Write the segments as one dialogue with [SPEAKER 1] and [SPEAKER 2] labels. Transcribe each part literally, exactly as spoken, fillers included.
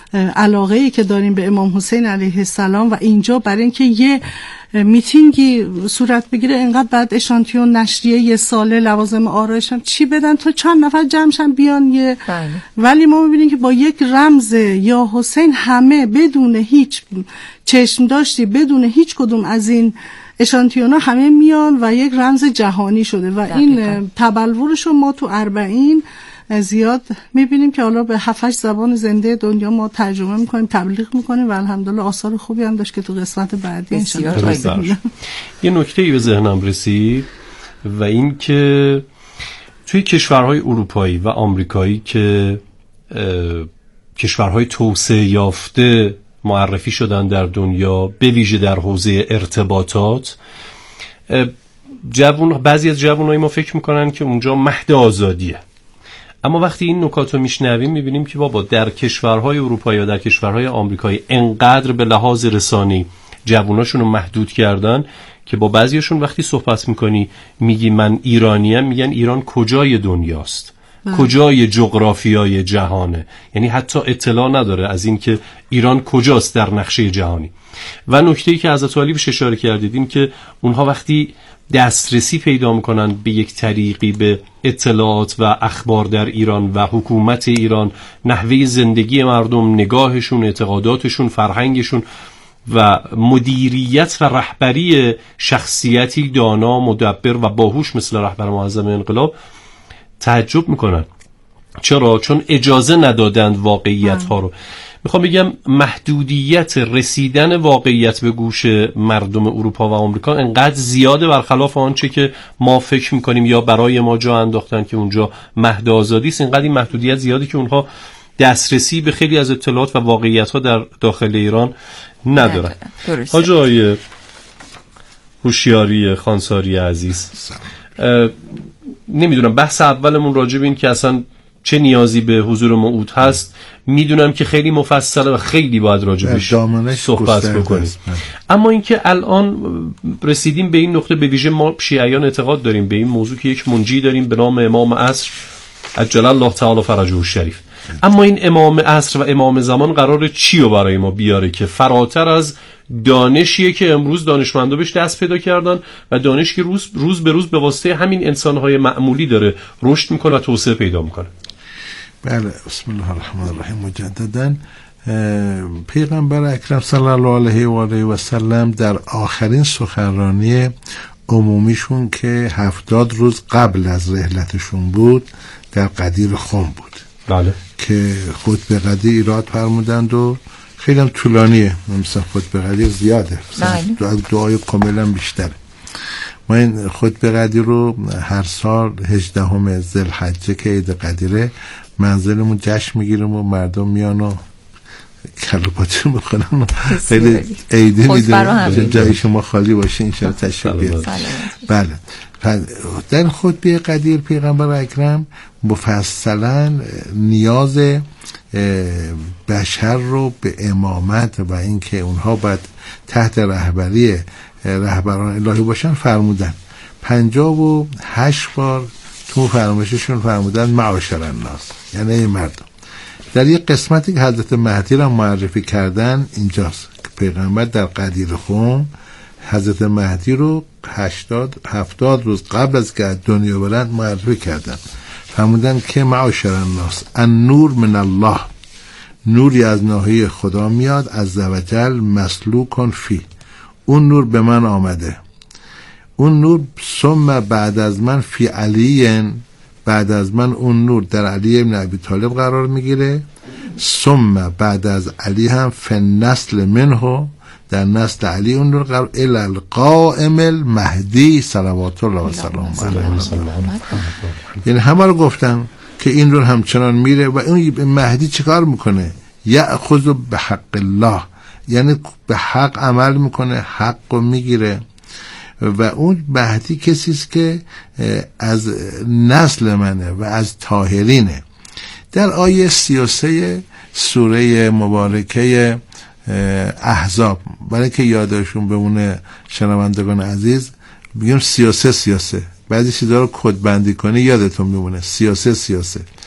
[SPEAKER 1] علاقه‌ای که داریم به امام حسین علیه السلام و اینجا برای اینکه یه میتینگی صورت بگیره اینقدر بعد اشانتیون نشریه یه ساله لوازم آرایش هم چی بدن تا چند نفر جمعشن بیان یه بله. ولی ما میبینیم که با یک رمز یا حسین همه بدون هیچ چشم داشتی بدون هیچ کدوم از این اشانتیونا همه میان و یک رمز جهانی شده و دقیقا. این تبلورش رو ما تو اربعین زیاد میبینیم که حالا به هفت زبان زنده دنیا ما ترجمه میکنیم تبلیغ میکنیم و الحمدلله آثار خوبی هم داشت که تو قسمت بعدی انشاءالله.
[SPEAKER 2] یه نکته‌ای به ذهنم رسید و این که توی کشورهای اروپایی و آمریکایی که کشورهای توسعه یافته معرفی شدن در دنیا به ویژه در حوزه ارتباطات، جوون بعضی از جوانای ما فکر میکنن که اونجا مهد آزادیه، اما وقتی این نکات رو میشنویم میبینیم که بابا در کشورهای اروپایی یا در کشورهای آمریکایی انقدر به لحاظ رسانی جواناشون رو محدود کردن که با بعضیشون وقتی صحبت میکنی میگی من ایرانیم، میگن ایران کجای دنیاست، بله. کجای جغرافیای جهانه، یعنی حتی اطلاع نداره از این که ایران کجاست در نقشه جهانی. و نکته‌ای که حضرت علی بهش اشاره کردید این که اونها وقتی دسترسی پیدا میکنن به یک طریقی به اطلاعات و اخبار در ایران و حکومت ایران، نحوه زندگی مردم، نگاهشون، اعتقاداتشون، فرهنگشون و مدیریت و رهبری شخصیتی دانا، مدبر و باهوش مثل رهبر معظم انقلاب، تعجب میکنن. چرا؟ چون اجازه ندادند واقعیت ها رو. میخوام بگم محدودیت رسیدن واقعیت به گوش مردم اروپا و آمریکا انقدر زیاده برخلاف آنچه که ما فکر میکنیم یا برای ما جا انداختن که اونجا مهد آزادی است. اینقدر این محدودیت زیاده که اونها دسترسی به خیلی از اطلاعات و واقعیت ها در داخل ایران ندارن. حاج آقای هوشیاری خانساری عزیز، نمیدونم بحث اولمون راجع به این که اصلا چه نیازی به حضور موعود هست میدونم که خیلی مفصله و خیلی باید راجع بهش صحبت بکنیم، اما اینکه الان رسیدیم به این نقطه، به ویژه ما شیعیان اعتقاد داریم به این موضوع که یک منجی داریم به نام امام عصر عجل الله تعالی فرجه الشریف، اما این امام عصر و امام زمان قراره چی رو برای ما بیاره که فراتر از دانشیه که امروز دانشمندا بهش دست پیدا کردن و دانش که روز روز به روز به واسطه همین انسانهای معمولی داره رشد میکنه و توسعه پیدا میکنه.
[SPEAKER 3] بله، بسم الله الرحمن الرحیم. مجددا پیغمبر اکرم صلی الله علیه و آله و سلم در آخرین سخنرانی عمومیشون که هفتاد روز قبل از رحلتشون بود در قدیر خم بود، بله، که خطبه قدیر ایراد فرمودند و خیلی هم طولانیه، مثلا خطبه قدیر زیاده، مثلا دعای کامل هم بیشتره. ما این خطبه قدیر رو هر سال هجدهم ذوالحجه که عید قدیره منزلمون جشن میگیریم و مردم میان و کلوپاچه میکنن و خیلی عیدی میدونیم جای شما خالی باشه انشاءالله تشریف بیارید. بله، در خطبه قدیر پیغمبر اکرم مفصلا نیاز بشر رو به امامت و اینکه اونها باید تحت رهبری رهبران الهی باشن فرمودن. پنجاه و هشت بار تو فرمایششون فرمودن معاشر الناس، یعنی این مردم. در یک قسمتی که حضرت مهدی را معرفی کردن اینجاست که پیغمبر در قدیر خم حضرت مهدی رو هشتاد هفتاد روز قبل از که دنیا برند معرفی کردن، فرمودن که معاشر الناس النور من الله، نوری از ناحیه خدا میاد عزوجل مسلوکن فی، اون نور به من آمده، اون نور ثم بعد از من فی علی، بعد از من اون نور در علی ابن ابی طالب قرار میگیره، ثم بعد از علی هم فی نسل منه، در نسل علی اون نور قرار الی القائم المهدی صلوات الله و سلام علیه. یعنی همه رو گفتن که این نور همچنان میره و اون مهدی چیکار میکنه؟ یأخذ به حق الله، یعنی به حق عمل میکنه، حق رو میگیره و اون مهدی کسی است که از نسل منه و از طاهرینه. در آیه سی و سه سوره مبارکه احزاب، برای که یادشون بمونه شنوندگان عزیز، بگیم سی و سه سی و سه، بعضی چیزا رو کد بندی کنی یادتون میمونه. سی و سه سی و سه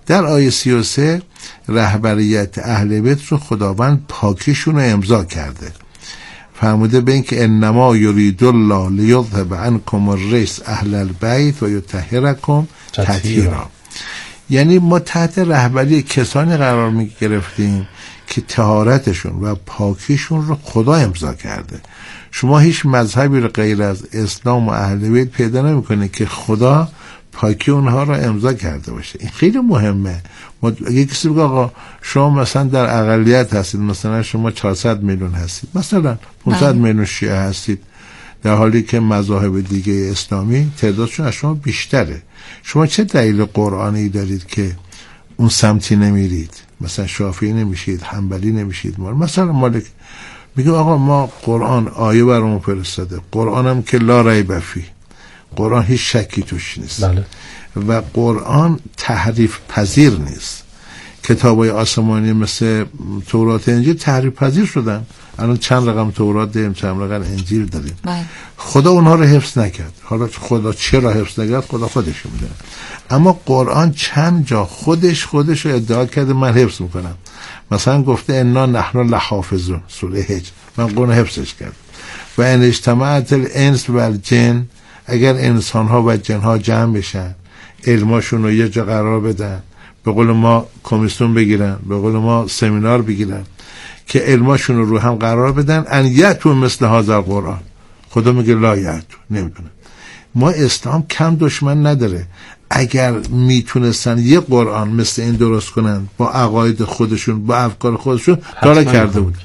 [SPEAKER 3] در آیه سی و سه رهبریت اهل بیت رو خداوند پاکیشون رو امضا کرده، فرموده به این که انما یرید الله لیذهب عنکم الرجس اهل البیت و یطهرکم تطهیرا. یعنی ما تحت رهبری کسانی قرار می گرفتیم که طهارتشون و پاکیشون رو خدا امضا کرده. شما هیچ مذهبی رو غیر از اسلام و اهل بیت پیدا نمی‌کنه که خدا پاکی اونها رو امضا کرده باشه. این خیلی مهمه. اگه کسی بگه آقا شما مثلا در اقلیت هستید، مثلا شما چهارصد میلیون هستید، مثلا پانصد میلیون شیعه هستید، در حالی که مذاهب دیگه اسلامی تعدادشون از شما بیشتره، شما چه دلیل قرآنی دارید که اون سمتی نمیرید؟ مثلا شافعی نمیشید، حنبلی نمیشید. مثلا مالک میگه آقا ما قرآن آیه برامون فرستاده، قرآن هم که لا ریب فیه، قرآن هیچ شکی توش نیست. بله. و قرآن تحریف پذیر نیست. کتابای آسمانی مثل تورات انجیل تحریف پذیر شدن. الان چند رقم تورات داریم، چند رقم انجیل داریم. بله. خدا اونها رو حفظ نکرد. حالا خدا چرا حفظ نکرد؟ خدا خودش میدونه. اما قرآن چند جا خودش خودش رو ادعا کرده من حفظ میکنم. مثلا گفته انا نحن لحافظون، سوره حج، من قرآن حفظش کردم. و ان اجتمعت الانس و الجن، اگر انسان ها و جن ها جمع بشن، علماشون رو یه جا قرار بدن، به قول ما کمیسیون بگیرن، به قول ما سمینار بگیرن که علماشون رو رو هم قرار بدن، ان یأتوا مثل هذا قرآن، خدا میگه لا یأتوا، نمیتونه. ما اسلام کم دشمن نداره. اگر میتونستن یه قرآن مثل این درست کنن با عقاید خودشون، با افکار خودشون، کارا کرده بود.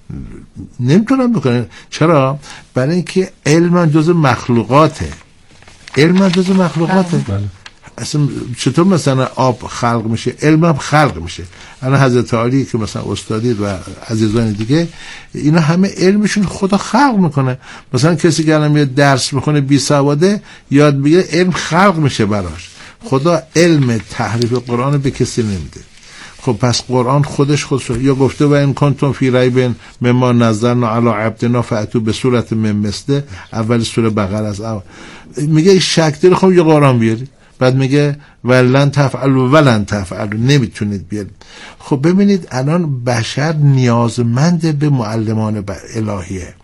[SPEAKER 3] نمیتونن بکنن. چرا؟ برای اینکه علم جز مخلوقاته. علم جز مخلوقاته. بله. اصلا چطور مثلا آب خلق میشه، علم هم خلق میشه. الان حضرت علی که مثلا استادی و عزیزان دیگه، اینا همه علمشون خدا خلق میکنه. مثلا کسی که الان میاد درس میکنه بی سواده، یاد بگیره، علم خلق میشه براش. خدا علم تحریف قرآن به کسی نمیده. خب پس قرآن خودش خودش یا گفته و این کنتم فی ریب مما نزلنا علی عبدنا فاتوا به صورت من مثله، اول سوره بقره از اول میگه شک داره، خب یه قرآن بیاری. بعد میگه ولن تفعلوا ولن تفعلوا، نمیتونید بیارید. خب ببینید الان بشر نیازمند به معلمان الهیه.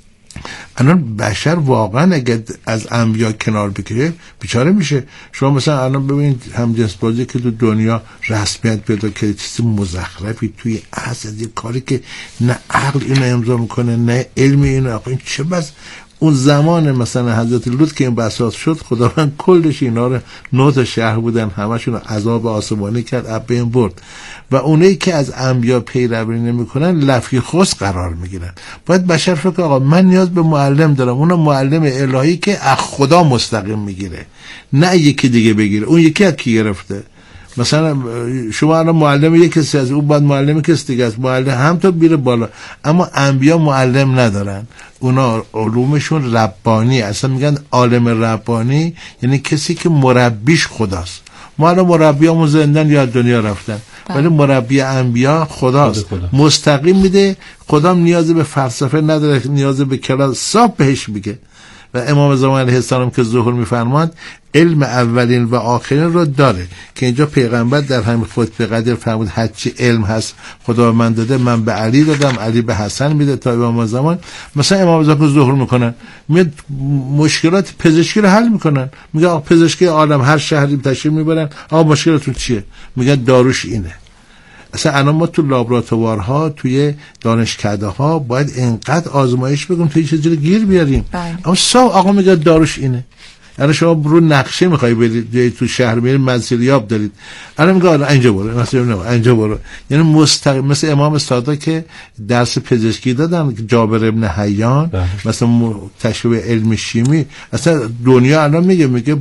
[SPEAKER 3] الان بشر واقعا اگه از انبیا کنار بکشه بیچاره میشه. شما مثلا الان ببینید همجنس بازی که تو دنیا رسمیت پیدا کرده، چیز مزخرفی توی اصل، یه کاری که نه عقل اینو امضا میکنه نه علم اینو. این چه بس اون زمان مثلا حضرت لوط که این بساط شد، خداوند کلش اینا رو نوت شهر بودن، همشون عذاب آسمانی کرد، اب این برد. و اونایی که از انبیا پیروی نمیکنن لفی خس قرار میگیرن. باید بشر فکر آقا من نیاز به معلم دارم، اون معلم الهی که از خدا مستقیم میگیره، نه یکی دیگه بگیره. اون یکی از کی گرفته؟ مثلا شما الان معلم یک کسی از اون بعد معلم کسی دیگه است، معلم هم تا بیره بالا. اما انبیا معلم ندارن، اونا علومشون ربانی. اصلا میگن عالم ربانی یعنی کسی که مربیش خداست. ما الان مربیامون زندن یا دنیا رفتن، ولی مربی انبیا خداست، خدا. مستقیم میده. خدا نیاز به فلسفه نداره، نیاز به کلاس صاحب بهش میگه. و امام زمان علیه السلام که ظهور میفرماد علم اولین و آخرین رو داره، که اینجا پیغمبر در همین خطبه قدر فرمود هرچی علم هست خدا من داده، من به علی دادم، علی به حسن میده تا امام زمان. مثلا امام زمان که ظهور میکنن میاد مشکلات پزشکی رو حل میکنن، میگه آقا پزشکی عالم هر شهری تشریف میبرن، آقا مشکلتون چیه؟ میگه داروش اینه. اصلا الان ما تو لابراتوارها، توی دانشکده ها باید اینقدر آزمایش بگم تا یه چیزی رو گیر بیاریم. باید. اما سا آقا میگه داروش اینه. الان شما رو نقشه میخوای برید تو شهر میرید مسیریاب دارید، الان میگه آره اینجا برو، مثلا نه اینجا برو. یعنی مستقیم مثل امام صادق که درس پزشکی دادن، جابر ابن حیان بله. مثلا تشریح علم شیمی، اصلا دنیا الان میگه میگه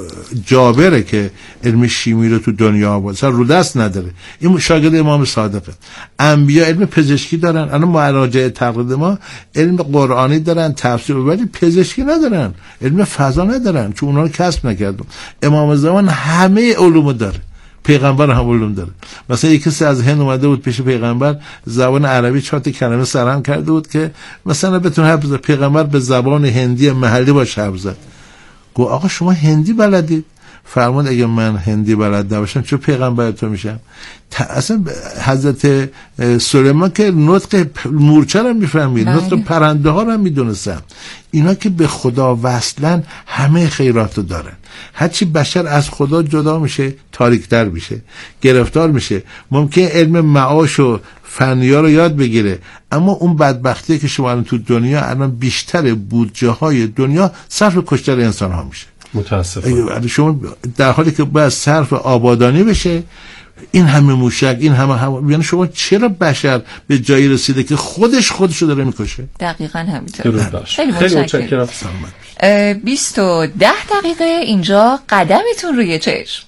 [SPEAKER 3] جابره که علم شیمی رو تو دنیا آورد، اصلا رو دست نداره. این شاگرد امام صادقه. انبیا علم پزشکی دارن، الان مراجع تقلید ما علم قرآنی دارن، تفسیر، ولی پزشکی ندارن، علم فضا ندارن، چون اونا رو کسب نکردم. امام زمان همه علوم داره، پیغمبر هم علوم داره. مثلا یک کسی از هند اومده بود پیش پیغمبر، زبان عربی چهار تا کلمه سرهم کرده بود که مثلا بتونه حرف بزنه. پیغمبر به زبان هندی محلی باش حرف زد. گفت آقا شما هندی بلدید؟ فرمود اگه من هندی بلد نباشم چه پیغمبر تو میشم؟ اصلا حضرت سلیمان که نطق مورچه رو میفهمید، نطق پرنده ها رو میدونستن. اینا که به خدا وصلن همه خیرات رو دارن. هرچی بشر از خدا جدا میشه تاریکتر میشه، گرفتار میشه. ممکن علم معاش و فنیا رو یاد بگیره، اما اون بدبختی که شما الان تو دنیا الان بیشتر بودجه های دنیا صرف کشتن انسان ها میشه.
[SPEAKER 2] متاسفم.
[SPEAKER 3] شما در حالی که باید صرف آبادانی بشه، این همه موشک، این همه هم... یعنی شما چرا بشر به جایی رسیده که خودش خودشو داره میکشه؟
[SPEAKER 4] دقیقاً همینطور.
[SPEAKER 2] خیلی متشکرم.
[SPEAKER 4] بیست و ده دقیقه اینجا قدمتون روی چشم.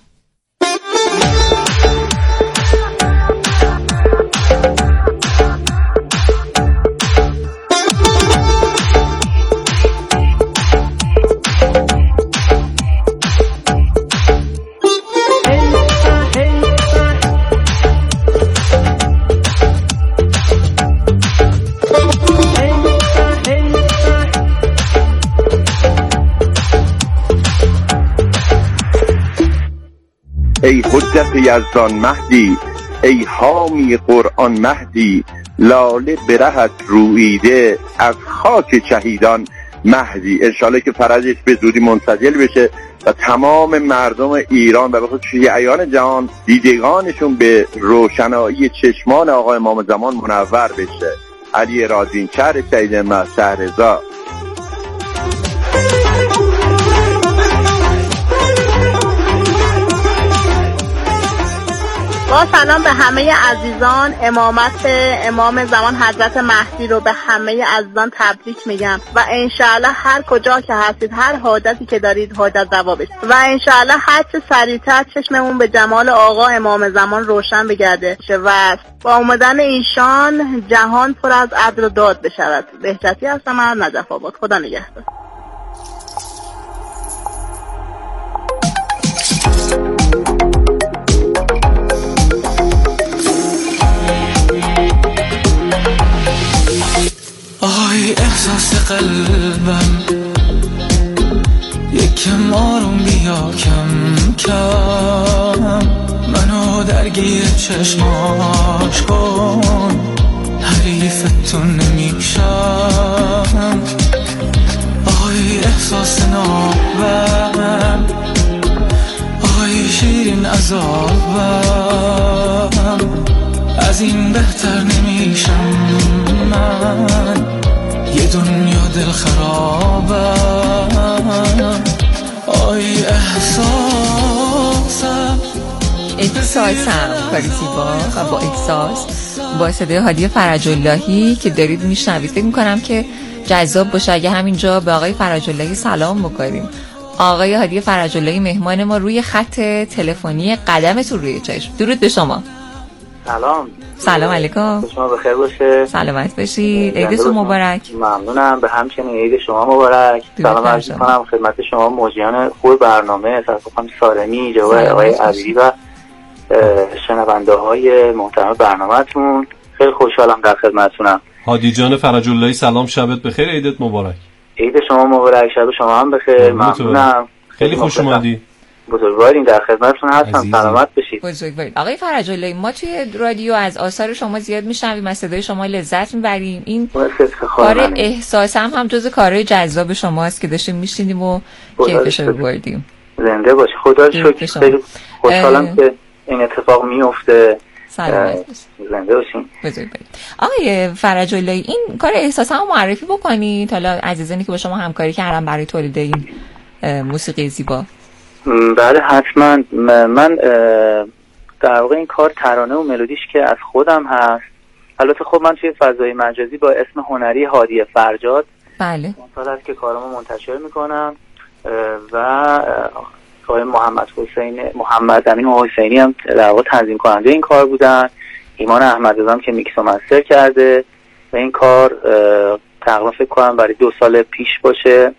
[SPEAKER 5] ای حجت یزدان مهدی، ای حامی قرآن مهدی، لاله برهت رویده از خاک شهیدان مهدی. انشالله که فرجش به زودی منسجل بشه و تمام مردم ایران و به خصوص شیعیان جهان دیدگانشون به روشنایی چشمان آقای امام زمان منور بشه. علی رازین، شهر شهید ما، شهرزاد.
[SPEAKER 6] با سلام به همه عزیزان، امامت امام زمان حضرت مهدی رو به همه عزیزان تبریک میگم و انشاءالله هر کجا که هستید، هر حاجتی که دارید حاجت روا بشه و انشاءالله هر چه سریعتر چشممون به جمال آقا امام زمان روشن بگرده و با اومدن ایشان جهان پر از عدل و داد بشود. بهجتی هستم از نجف آباد. خدا نگهدار.
[SPEAKER 7] آهای احساس قلبم، یکم آروم بیا کم کم، منو درگیر چشماش کن، حریفتون نمیشم. آهای احساس نابم، آهای شیرین عذابم، از این بهتر نمیشم من، یه دنیا دل خرابم. آی احساسم
[SPEAKER 4] احساسم کاری زیبا و با احساس با صدای هادی فرج اللهی که دارید میشنوید. فکر میکنم که جذاب باشه اگه همینجا به آقای فرج اللهی سلام بکنیم. آقای هادی فرج اللهی مهمان ما روی خط تلفنی قدمتون روی چشم. درود به شما.
[SPEAKER 8] سلام.
[SPEAKER 4] سلام علیکم.
[SPEAKER 8] شما بخیر باشه.
[SPEAKER 4] سلامت باشید. عیدتون مبارک.
[SPEAKER 8] ممنونم. به همچنین عید شما مبارک. سلام عرض می‌کنم خدمت شما مجریان خوب برنامه، سرکار سارمی، جواد آقای عبیدی و شنونده‌های محترم برنامه‌تون. خیلی خوشحالم در خدمتتونم.
[SPEAKER 2] هادی جان فرج اللهی سلام، شبت بخیر، عیدت مبارک.
[SPEAKER 8] عید شما مبارک، شب شما هم بخیر. ممنونم.
[SPEAKER 2] خیلی خوش اومدی.
[SPEAKER 8] بزرگوارین، در خدمتتون هستم. سلامت باشید.
[SPEAKER 4] بزرگوارین. آقای فرج اللهی، ما توی رادیو از آثار شما زیاد میشنویم، از صدای شما لذت میبریم. این کار احساسم هم جز کارهای جذاب شماست که داشتیم میشینیم و کیفش رو بردیم.
[SPEAKER 8] زنده باشی. خدا رو شکر. خیلی خوشحالم که این اتفاق میفته.
[SPEAKER 4] سلامت
[SPEAKER 8] زنده باشین.
[SPEAKER 4] بزرگوارین. آقای فرج اللهی، این کار احساسم رو معرفی بکنید حالا عزیزانی که با شما همکاری کردن برای تولید این موسیقی زیبا.
[SPEAKER 8] بله حتما. من در واقع این کار ترانه و ملودیش که از خودم هست. البته خب من توی فضای مجازی با اسم هنری هادی فرجاد
[SPEAKER 4] بله
[SPEAKER 8] سال هست که کارامو منتشر میکنم و آقای محمد حسین محمد امین حسینی هم در واقع تنظیم کننده این کار بودن. ایمان احمدرضا که میکس و مستر کرده و این کار تقریبا فکر کنم برای دو سال پیش باشه.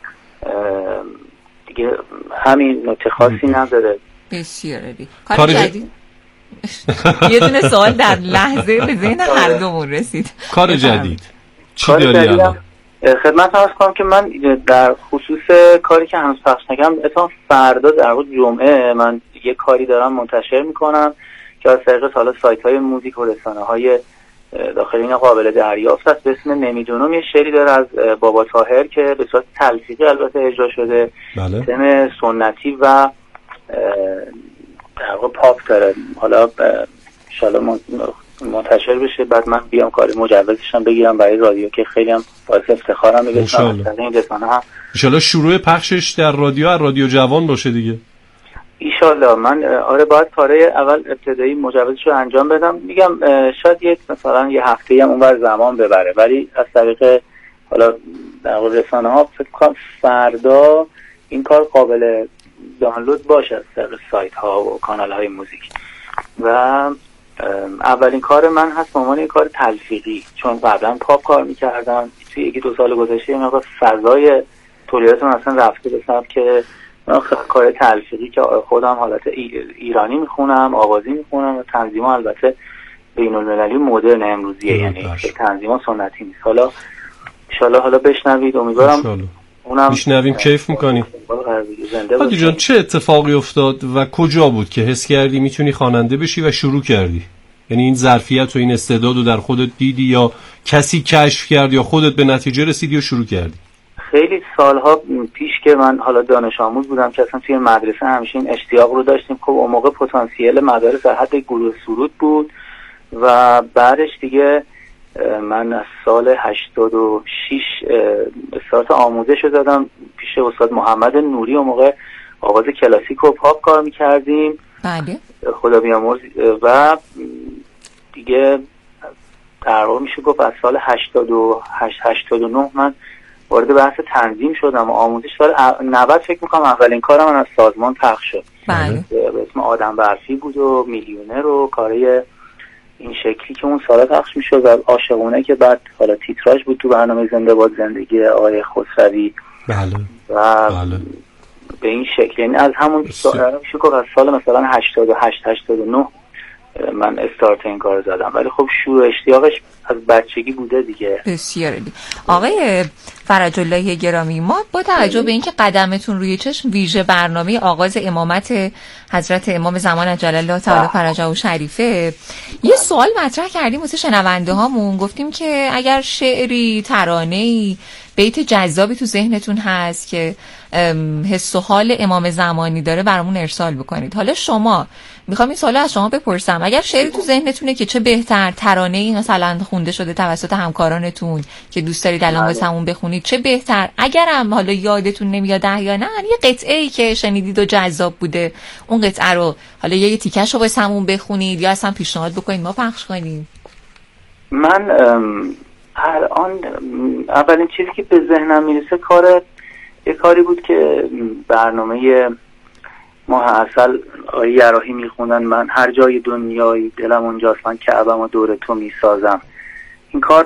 [SPEAKER 8] دیگه همین نکته خاصی نداره.
[SPEAKER 4] بسیار عالی. کار جدید. یه دونه سوال در لحظه به ذهن هر دومون رسید.
[SPEAKER 2] کار جدید چی داری الان؟
[SPEAKER 8] خدمت عرض کنم که من در خصوص کاری که هنوز پخش نکردم، اتفاقا فردا در واقع جمعه من یه کاری دارم منتشر میکنم که از طریق حالا سایت‌های موزیک و رسانه‌های داخلی اینا قابل دریافت است. به اسم نمیدونم یه شعری داره از بابا طاهر که به صورت تلفیقی البته اجرا شده.
[SPEAKER 2] بله.
[SPEAKER 8] تم سنتی و در واقع پاپ داره. حالا ان شاءالله منتشر بشه، بعد من بیام کار مجوزش هم بگیرم برای رادیو که خیلی هم باعث افتخارم میگه. ان
[SPEAKER 2] شاءالله شروع پخشش در رادیو از رادیو جوان باشه دیگه.
[SPEAKER 8] ایشالله. من آره باید کارهای اول ابتدایی مجوزش رو انجام بدم. میگم شاید یک مثلا یه هفته هم اونور زمان ببره، ولی از طریق حالا در واقع رسانه ها فکر کنم فردا این کار قابل دانلود باشه از طریق سایت ها و کانال های موزیک. و اولین کار من هست به عنوان یک کار تلفیقی، چون قبلا پاپ کار میکردم. توی یکی دو سال گذشته این موقع فضای تولیداتون اصلا رفته به سمت که من کار تلفیقی که خودم حالت ایرانی میخونم، آوازی میخونم و تنظیم ها البته بین المللی مدرن امروزیه، یعنی تنظیم ها سنتی نیست. حالا انشالله حالا بشنوید، امیدوارم اونم
[SPEAKER 2] میشنویم کیف میکنیم. هادی جان چه اتفاقی افتاد و کجا بود که حس کردی میتونی خواننده بشی و شروع کردی؟ یعنی این ظرفیت و این استعداد رو در خودت دیدی یا کسی کشف کرد یا خودت به نتیجه رسیدی و شروع کردی؟
[SPEAKER 8] خیلی سالها پیش که من حالا دانش آموز بودم که اصلا توی مدرسه همیشه این اشتیاق رو داشتیم. خب اون موقع پتانسیل مدارس در حد گروه سرود بود و بعدش دیگه من از سال هشتاد و شش استارت آموزش رو دادم پیش استاد محمد نوری. اون موقع آواز کلاسیک و پاپ کار میکردیم.
[SPEAKER 4] بله.
[SPEAKER 8] خدا بیامرز. و دیگه در واقع میشه گفت از سال هشتاد و هشت هشتاد و نه من وارد بحث تنظیم شدم و آموزش. سال نود فکر میکنم اولین کارم من از سازمان پخش شد.
[SPEAKER 4] بله.
[SPEAKER 8] به اسم آدم برفی بود و میلیونر و کارهای این شکلی که اون سالا پخش میشد و عاشقونه که بعد حالا تیتراژ بود تو برنامه زنده باد زندگی آقای خسروی.
[SPEAKER 2] بله.
[SPEAKER 8] و
[SPEAKER 2] بله.
[SPEAKER 8] به این شکل، یعنی از همون سال میشه گفت از سال مثلا هشتاد و هشت هشتاد و نه من استارت این کار زدم، ولی خب شروع اشتیاقش از بچگی بوده دیگه.
[SPEAKER 4] بسیار عالی. آقای فرج الله گرامی، ما با توجه به اینکه قدمتون روی چشم ویژه برنامه آغاز امامت حضرت امام زمان عجل الله تعالی فرجه شریفه، یه سوال مطرح کردیم واسه شنونده هامون. گفتیم که اگر شعری، ترانه‌ای، بیت جذابی تو ذهنتون هست که حس و حال امام زمانی داره برامون ارسال بکنید. حالا شما میخوام این سوالو از شما بپرسم، اگر شعری تو ذهنتونه که چه بهتر، ترانه‌ای مثلا خونده شده توسط همکارانتون که دوست دارید الان واسمون بخونید چه بهتر، اگرم حالا یادتون نمیاد احیانا یه قطعه‌ای که شنیدید و جذاب بوده اون قطعه رو حالا یه تیکش رو واسمون بخونید یا اصلا پیشنهاد بکنید ما پخش کنیم.
[SPEAKER 8] من الان اولین چیزی که به ذهنم میرسه کار یه کاری بود که برنامه ماه عسل آیه یراحی میخوندن، من هر جای دنیای دلم اونجاست، من کعبم و دور تو میسازم. این کار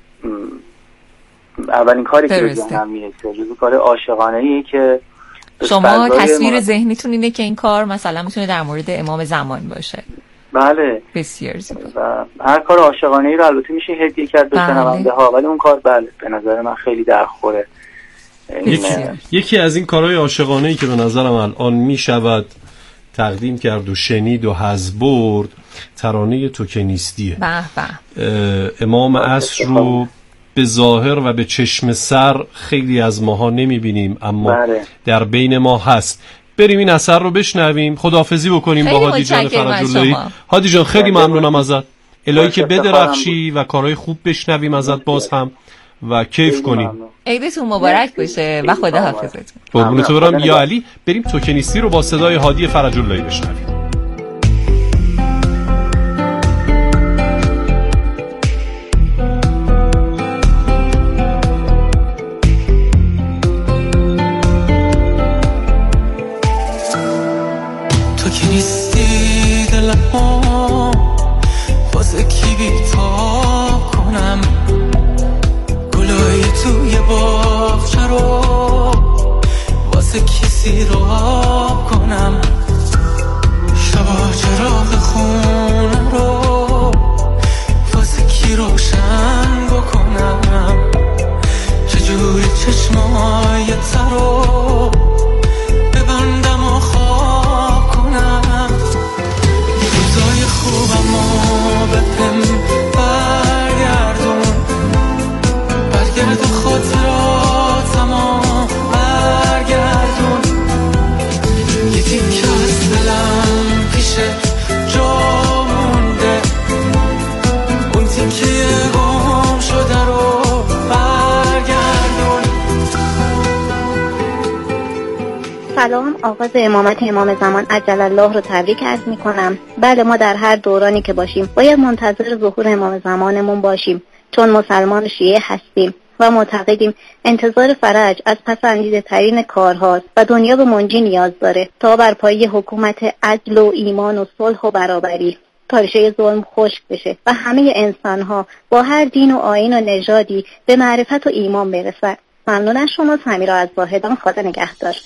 [SPEAKER 8] اولین کاری که به ذهنم میرسه، جزو کار عاشقانه‌ایه که
[SPEAKER 4] شما تصویر ذهنیتون اینه که این کار مثلا میتونه در مورد امام زمان باشه.
[SPEAKER 8] بله.
[SPEAKER 4] بسیار زیبا.
[SPEAKER 8] و هر کار عاشقانه‌ای رو البته میشه هدیه کرد به شنونده ها، ولی اون کار بله به نظر من خیلی درخوره.
[SPEAKER 2] یکی, یکی از این کارهای عاشقانه‌ای که به نظرم الان میشود تقدیم کرد و شنید و حظ برد ترانه تو که نیستیه.
[SPEAKER 4] به به.
[SPEAKER 2] امام عصر رو به ظاهر و به چشم سر خیلی از ماها نمیبینیم، اما بله. در بین ما هست. بریم این اثر رو بشنویم، خداحافظی بکنیم با هادی جان فرج‌اللهی. هادی جان خیلی ممنونم ازت، الهی که بدرخشی و کارهای خوب بشنویم ازت باز هم و کیف کنیم.
[SPEAKER 4] عیدتون مبارک باشه و خداحافظتون.
[SPEAKER 2] قربونت برم یا علی. بریم تو که نیستی رو با صدای هادی فرج‌اللهی بشنویم.
[SPEAKER 7] روشن بکنم چجوری چشمای ترو ببندم و خواب کنم، روزای خوبم و به پم برگردون، برگرد و خاطراتم و برگردون، یه تیکه از دلم پیشه جا مونده، اون تیکه گم شده رو برگردون.
[SPEAKER 9] سلام، آغاز امامت امام زمان عجل الله رو تبریک عرض می کنم. بله، ما در هر دورانی که باشیم باید منتظر ظهور امام زمانمون باشیم، چون مسلمان شیعه هستیم و معتقدیم انتظار فرج از پسندیده ترین کارهاست و دنیا به منجی نیاز داره تا بر پایه حکومت عدل و ایمان و صلح و برابری تا ریشه ظلم خشک بشه و همه انسانها با هر دین و آیین و نژادی به معرفت و ایمان برسن. ممنون از شما. سمیرا از واحدان، خدا نگهدار.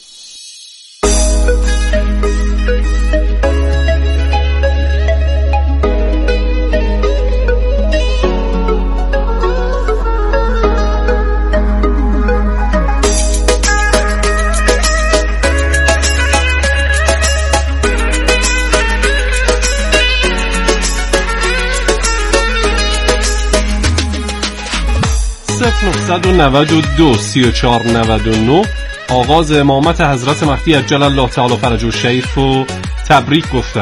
[SPEAKER 2] صفر نه نه دو سی و چهار نود و نه آغاز امامت حضرت مهدی عجل الله تعالی فرجه الشریف رو تبریک گفتن.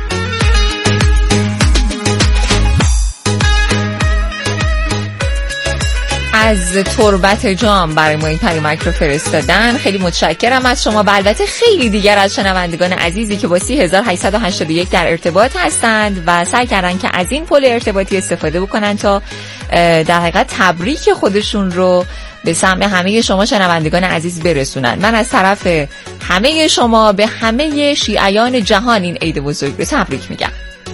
[SPEAKER 4] از تربت جام برای ما این پیامک رو فرستادن. خیلی متشکرم از شما. و البته خیلی دیگر از شنوندگان عزیزی که با سی هزار و هشتصد و هشتاد و یک در ارتباط هستند و سعی کردن که از این پل ارتباطی استفاده بکنن تا در حقیقت تبریک خودشون رو به سمع همه شما شنوندگان عزیز برسونن. من از طرف همه شما به همه شیعیان جهان این عید بزرگ رو تبریک میگم.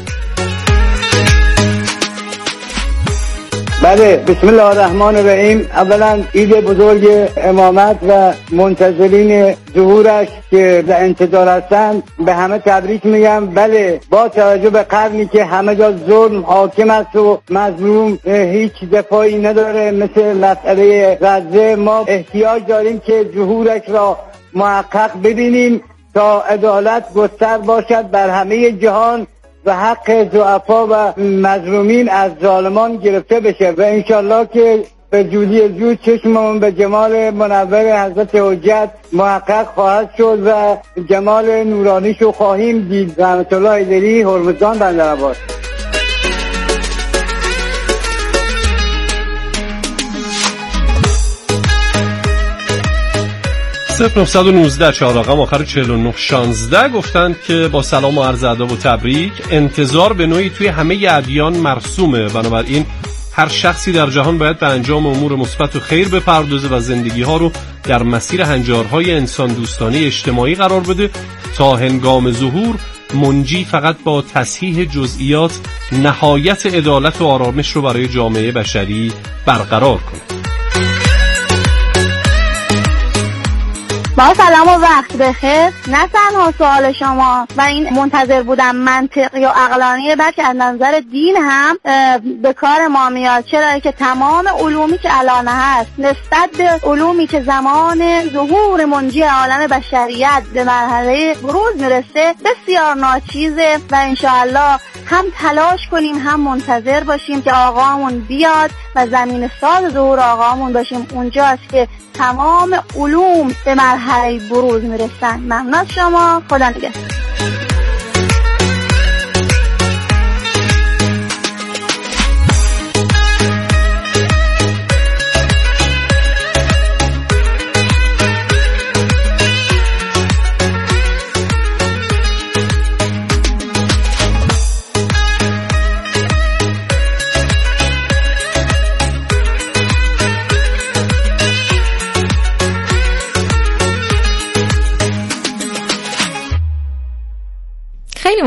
[SPEAKER 10] بله، بسم الله الرحمن الرحیم. اولا عید بزرگ امامت و منتظرین ظهورش که در انتظار هستند به همه تبریک میگم. بله، با توجه به قرنی که همه جا ظلم حاکم است و مظلوم هیچ دفاعی نداره، مثل مسئله غزه، ما احتیاج داریم که ظهورش را محقق ببینیم تا عدالت گستر باشد بر همه جهان و حق ضعفا و مظلومین از ظالمان گرفته بشه و انشالله که به جودی زود چشممون به جمال منور حضرت حجت محقق خواهد شد و جمال نورانیشو خواهیم دید. رحمت الله ایدری، هرمزگان، بندرعباس.
[SPEAKER 2] صفر نه یک نه چهار رقم آخر چهل و نه شانزده گفتند که با سلام و عرض ادب و تبریک، انتظار به نوعی توی همه ادیان مرسومه، بنابراین هر شخصی در جهان باید به انجام امور مثبت و خیر بپردازه و زندگی ها رو در مسیر هنجارهای انسان دوستانه اجتماعی قرار بده تا هنگام ظهور منجی فقط با تصحیح جزئیات نهایت عدالت و آرامش رو برای جامعه بشری برقرار کنه.
[SPEAKER 6] با سلام و وقت بخیر. نه تنها سوال شما و این منتظر بودم منطق یا عقلانیه، بلکه از نظر دین هم به کار ما میاد، چرا که تمام علومی که الان هست نسبت به علومی که زمان ظهور منجی عالم بشریت به مرحله بروز میرسه بسیار ناچیزه و انشاءالله هم تلاش کنیم هم منتظر باشیم که آقامون بیاد و زمین ساز ظهور آقامون باشیم. اونجاست که تمام علوم به مرحله بروز میرسن. ممنون از شما. خدا نگهدار.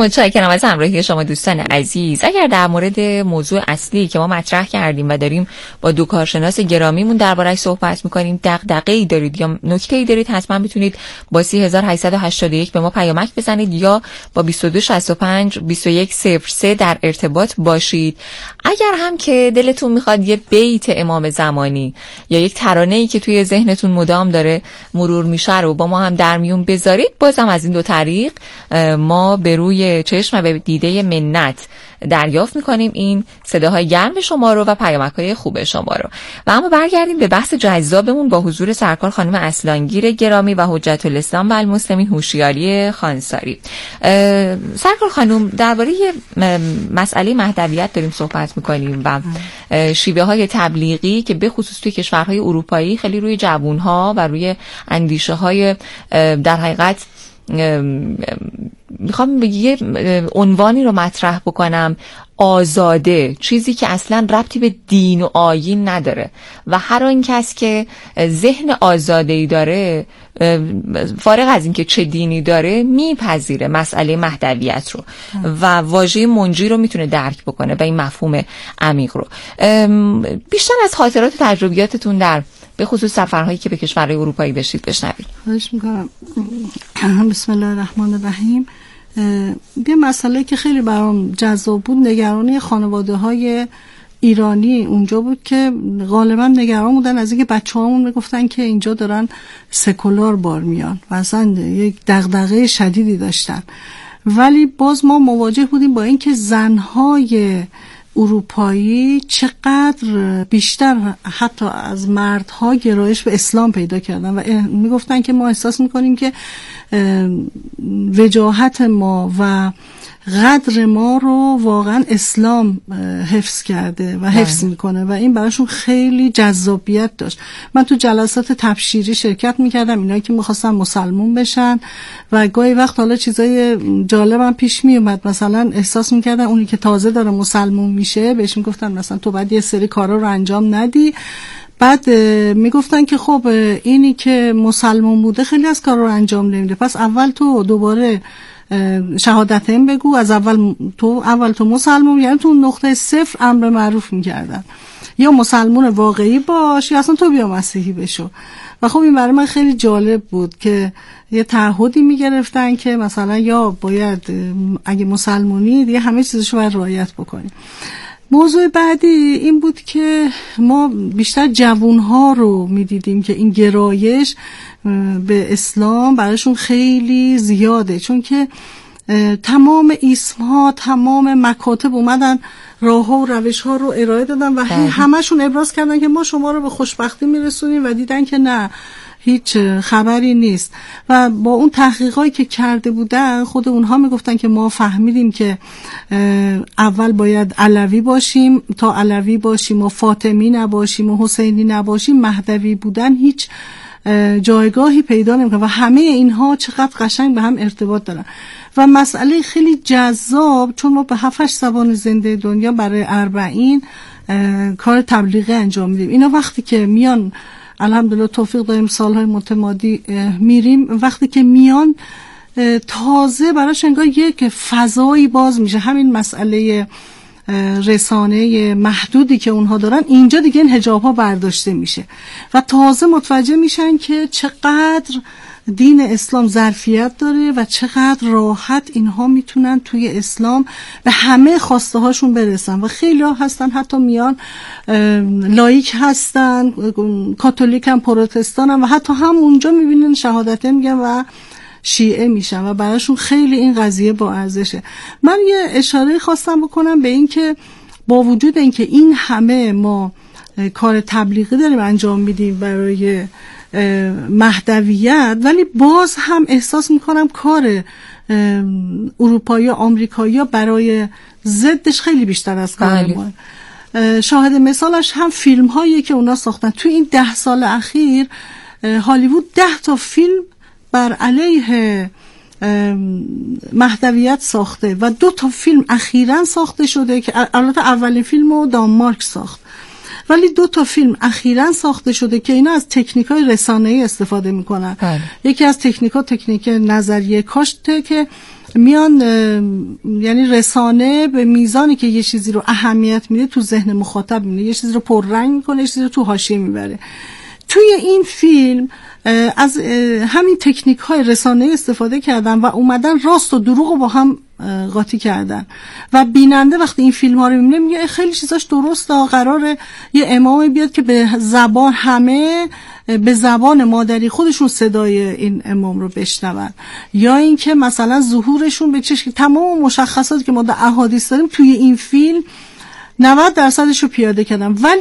[SPEAKER 4] متشکرم از همراهی شما دوستان عزیز. اگر در مورد موضوع اصلی که ما مطرح کردیم و داریم با دو کارشناس گرامیمون درباره‌اش صحبت می‌کنیم دغدغه‌ای دارید یا نکته‌ای دارید، حتما میتونید با سه هزار و هشتصد و هشتاد و یک به ما پیامک بزنید یا با بیست و دو شصت و پنج بیست و یک صفر سه در ارتباط باشید. اگر هم که دلتون میخواد یه بیت امام زمانی یا یک ترانه‌ای که توی ذهنتون مدام داره مرور میشه رو با ما هم در میون بذارید، بازم از این دو طریق ما به روی چشم و به دیده منت دریافت میکنیم این صداهای گرم شما رو و پیامک‌های خوب شما رو. و اما برگردیم به بحث جذابمون با حضور سرکار خانم اصلانگیر گرامی و حجت الاسلام و المسلمین هوشیاری خانساری. سرکار خانم، درباره مسئله مهدویت داریم صحبت میکنیم و شیوه های تبلیغی که به خصوص توی کشورهای اروپایی خیلی روی جوانها و روی اندیشه های در حقیقت میخوام یه عنوانی رو مطرح بکنم، آزاده، چیزی که اصلا ربطی به دین و آیین نداره و هر آن کس که ذهن آزاده‌ای داره فارغ از اینکه چه دینی داره میپذیره مسئله مهدویت رو و واژه منجی رو میتونه درک بکنه و این مفهوم عمیق رو. بیشتر از خاطرات و تجربیاتتون در به خصوص سفرهایی که به کشورهای اروپایی داشتید بشنوید.
[SPEAKER 1] خواهش میکنم. بسم الله الرحمن الرحیم. یه مسئله که خیلی برام جذاب بود نگرانی خانواده های ایرانی اونجا بود که غالبا نگران بودن از اینکه بچه‌هامون میگفتن که اینجا دارن سکولار بار میان و اصلا یک دغدغه شدیدی داشتن، ولی باز ما مواجه بودیم با اینکه زنهای اروپایی چقدر بیشتر حتی از مردها گرایش به اسلام پیدا کردن و میگفتن که ما احساس میکنیم که وجاهت ما و قدر ما رو واقعا اسلام حفظ کرده و حفظ میکنه و این براشون خیلی جذابیت داشت. من تو جلسات تبشیری شرکت میکردم، اینایی که میخواستن مسلمون بشن و گاهی وقت حالا چیزای جالبم پیش میومد، مثلا احساس میکردن اونی که تازه داره مسلمون میشه بهش میگفتن مثلا تو باید یه سری کارا رو انجام ندی، بعد میگفتن که خب اینی که مسلمون بوده خیلی از کارا رو انجام نمیده، پس اول تو دوباره شهادتین بگو، از اول تو اول تو مسلمون، یعنی تو نقطه صفر امر معروف میکردن، یا مسلمون واقعی باش یا اصلا تو بیا مسیحی بشو. و خب این برای من خیلی جالب بود که یه تعهدی میگرفتن که مثلا یا باید اگه مسلمونی دیگه همه چیزشو باید رعایت بکنی. موضوع بعدی این بود که ما بیشتر جوانها رو میدیدیم که این گرایش به اسلام براشون خیلی زیاده، چون که تمام اسمها تمام مکاتب اومدن راه ها و روش ها رو ارائه دادن و همشون ابراز کردن که ما شما رو به خوشبختی میرسونیم و دیدن که نه، هیچ خبری نیست. و با اون تحقیقاتی که کرده بودن خود اونها میگفتن که ما فهمیدیم که اول باید علوی باشیم، تا علوی باشیم و فاطمی نباشیم و حسینی نباشیم مهدوی بودن هیچ جایگاهی پیدا نمیکنه و همه اینها چقدر قشنگ به هم ارتباط دارن. و مسئله خیلی جذاب، چون ما به هفتش زبان زنده دنیا برای اربعین کار تبلیغی انجام میدیم، اینا وقتی که میان الحمدلله توفیق داریم سالهای متمادی میریم، وقتی که میان تازه براش انگار یک فضایی باز میشه. همین مسئله رسانه محدودی که اونها دارن اینجا دیگه این حجاب ها برداشته میشه و تازه متوجه میشن که چقدر دین اسلام ظرفیت داره و چقدر راحت اینها میتونن توی اسلام به همه خواسته هاشون برسن. و خیلی ها هستن حتی میان لایک هستن، کاتولیک هم، پروتستان هم و حتی هم اونجا میبینن شهادته میگن و شیعه میشن و براشون خیلی این قضیه با ارزشه. من یه اشاره خواستم بکنم به این که با وجود این که این همه ما کار تبلیغی داریم انجام میدیم برای مهدویت، ولی باز هم احساس میکنم کار اروپایی و آمریکایی برای ضدش خیلی بیشتر از کار ما. شاهد مثالش هم فیلم هایی که اونا ساختن. توی این ده سال اخیر هالیوود ده تا فیلم بر علیه مهدویت ساخته و دو تا فیلم اخیراً ساخته شده که البته اولین فیلم رو دانمارک ساخت، ولی دو تا فیلم اخیراً ساخته شده که اینا از تکنیک‌های رسانه‌ای استفاده می‌کنن. یکی از تکنیک‌ها تکنیک نظریه کاشته که میان یعنی رسانه به میزانی که یه چیزی رو اهمیت میده تو ذهن مخاطب میده، یه چیزی رو پررنگ میکنه، یه چیزی رو تو حاشیه میبره. توی این فیلم از همین تکنیک های رسانه استفاده کردن و اومدن راست و دروغ رو با هم قاطی کردن و بیننده وقتی این فیلم ها رو میبینه میگه خیلی چیزاش درسته، قراره یه امام بیاد که به زبان همه به زبان مادری خودشون صدای این امام رو بشنون، یا اینکه مثلا ظهورشون به چشم تمام مشخصاتی که ما در احادیث داریم توی این فیلم نود درصدش رو پیاده کردن. ولی